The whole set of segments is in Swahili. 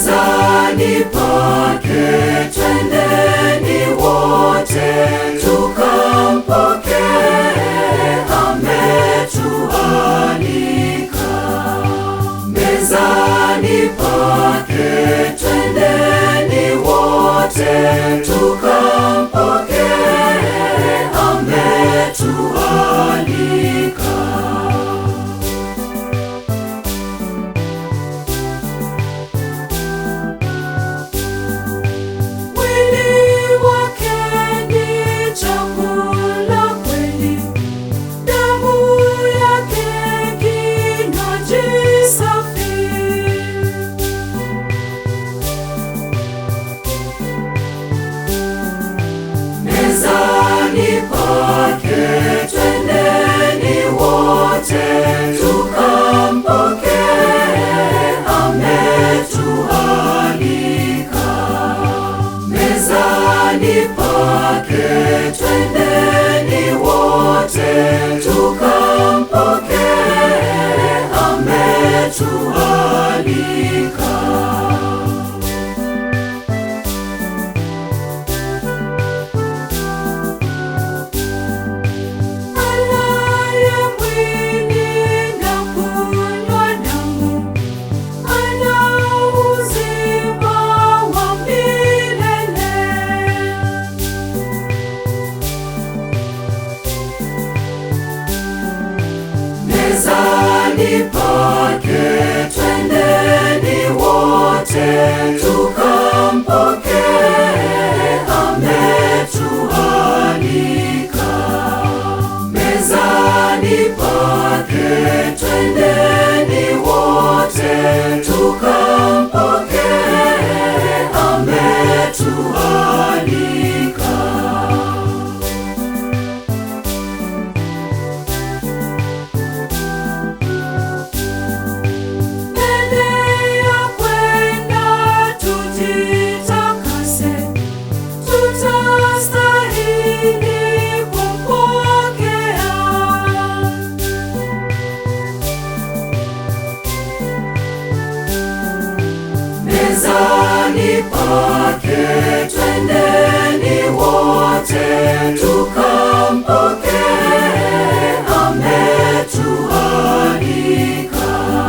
mezani pake, twendeni wote tukampokee, ametualika. Mezani pake, twendeni wote tukampokee, ametualika. Mezani pake, twendeni wote tukampokee, ametualika. Mezani pake, twendeni wote tukampokee, ametualika. Mezani pake, twendeni wote tukampokee, ametualika. Mezani pake, twendeni wote tukampokee, ametualika. Mezani pake, twendeni wote tukampokee, ametualika.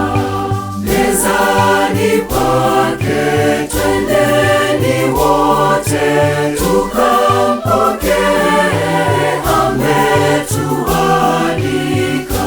Mezani pake, twendeni wote tukampokee, ametualika.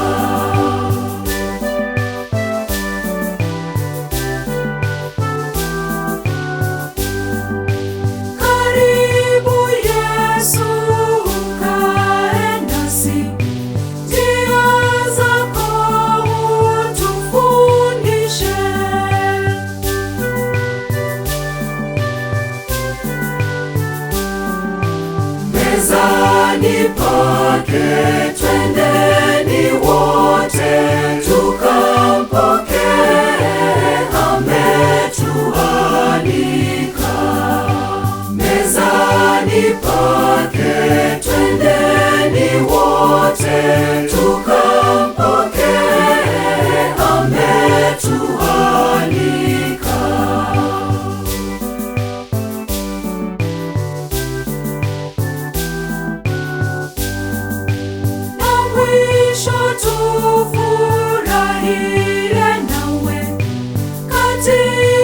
Mezani pake, twendeni wote tukampokee, ametualika. Mezani pake, twendeni wote tukampokee, ametualika. Tufurahie nawe katika